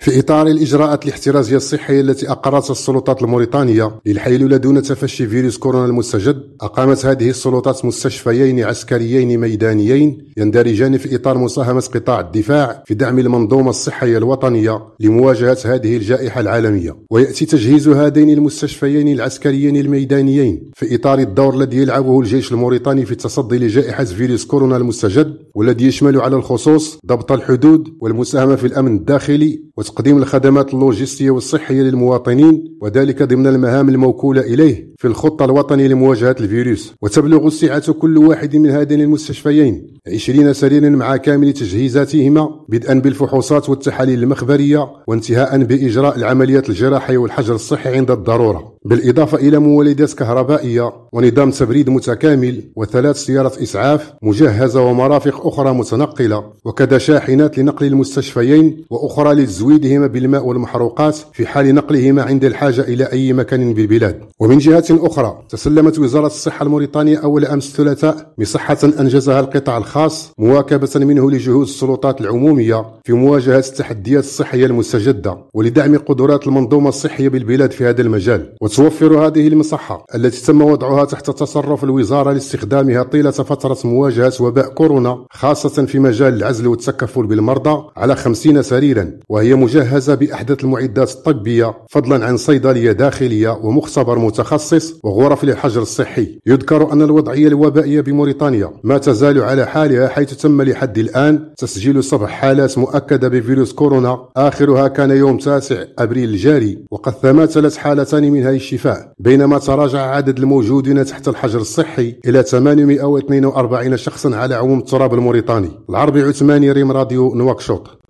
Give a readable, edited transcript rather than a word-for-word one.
في إطار الإجراءات الاحترازية الصحية التي أقرتها السلطات الموريتانية للحيلولة دون تفشي فيروس كورونا المستجد، أقامت هذه السلطات مستشفيين عسكريين ميدانيين يندرجان في إطار مساهمة قطاع الدفاع في دعم المنظومة الصحية الوطنية لمواجهة هذه الجائحة العالمية. ويأتي تجهيز هذين المستشفيين العسكريين الميدانيين في إطار الدور الذي يلعبه الجيش الموريتاني في التصدي لجائحة فيروس كورونا المستجد، والذي يشمل على الخصوص ضبط الحدود والمساهمة في الأمن الداخلي وتقديم الخدمات اللوجستية والصحية للمواطنين، وذلك ضمن المهام الموكولة إليه في الخطة الوطنية لمواجهة الفيروس. وتبلغ سعة كل واحد من هذين المستشفيين 20 سريرا مع كامل تجهيزاتهما، بدءا بالفحوصات والتحاليل المخبرية وانتهاء بإجراء العمليات الجراحية والحجر الصحي عند الضرورة، بالإضافة إلى مولدات كهربائية ونظام تبريد متكامل و3 سيارات إسعاف مجهزة ومرافق أخرى متنقلة، وكذا شاحنات لنقل المستشفيين وأخرى لتزويدهما بالماء والمحروقات في حال نقلهما عند الحاجة إلى أي مكان بالبلاد. ومن جهة أخرى، تسلمت وزارة الصحة الموريتانية أول أمس الثلاثاء مصحة أنجزها القطاع الخاص مواكبة منه لجهود السلطات العمومية في مواجهة التحديات الصحية المستجدة ولدعم قدرات المنظومة الصحية بالبلاد في هذا المجال. وتوفر هذه المصحة التي تم وضعها تحت تصرف الوزارة لاستخدامها طيلة فترة مواجهة وباء كورونا، خاصة في مجال العزل والتكفل بالمرضى، على 50 سريرا، وهي مجهزة بأحدث المعدات الطبية فضلا عن صيدلية داخلية ومختبر متخصص وغرف للحجر الصحي. يذكر أن الوضعية الوبائية بموريتانيا ما تزال على حالها، حيث تم لحد الآن تسجيل 7 حالات مؤكدة بفيروس كورونا، آخرها كان يوم 9 أبريل الجاري، وقد تماثلت حالتان منها الشفاء، بينما تراجع عدد الموجودين تحت الحجر الصحي إلى 842 شخصا على عموم التراب الموريتاني. العربي عثماني، ريم راديو نواكشوط.